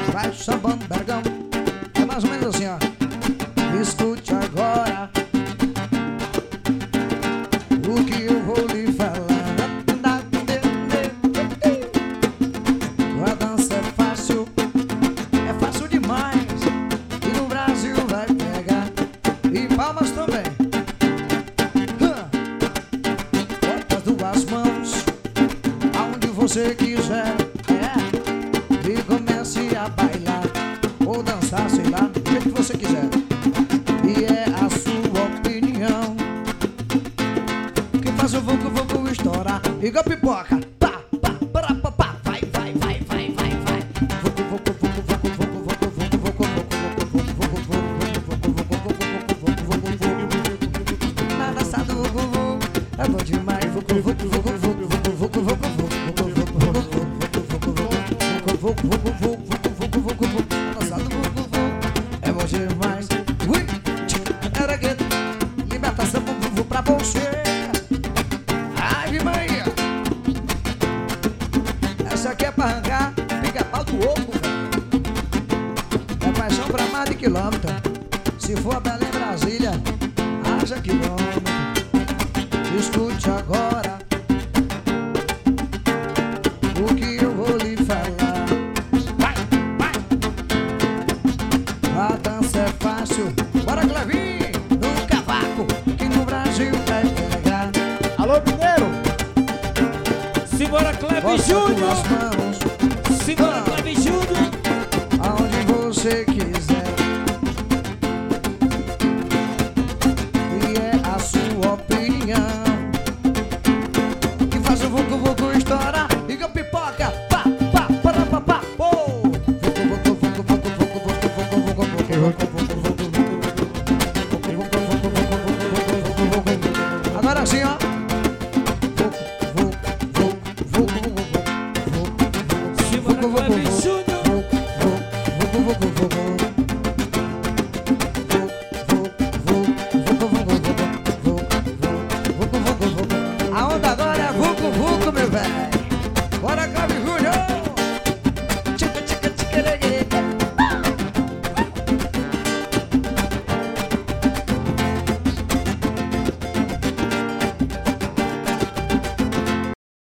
vai sambando Bergão. É mais ou menos assim, ó. Escute agora o que eu vou lhe falar. A dança é fácil demais, e no Brasil vai pegar. E palmas também. Bota as duas mãos aonde você quiser, e comece a bailar ou dançar, sei lá, do jeito que você quiser. E é a sua opinião que faz o vucu estourar. Igual pipoca. Pá, pá, pá, pá, pá. Vai, vai, vai, vai, vai, vai. Vucu, vucu, vucu, vucu, vucu, vucu, vucu, vucu, vucu. Na dança do vucu é bom demais. Vucu, vucu, vucu, vucu, vucu, vucu, vucu, vucu, vucu, vucu. Na dança do vucu é bom demais. Ui, era que libertação vucu pra você. Ai, Maria, essa aqui é pra arrancar pica-pau do ovo, velho. É paixão pra mais de quilômetro. Se for a Belém, Brasília, haja quilômetro. Escute agora o que eu vou lhe falar. Vai, vai. A dança é fácil. Bora, Clevinho, no cavaco, que no Brasil vai pegar. Alô, Mineiro! Simbora, Cleber Bota Júnior! tuas mãos Simbora, Cleber Júnior! aonde você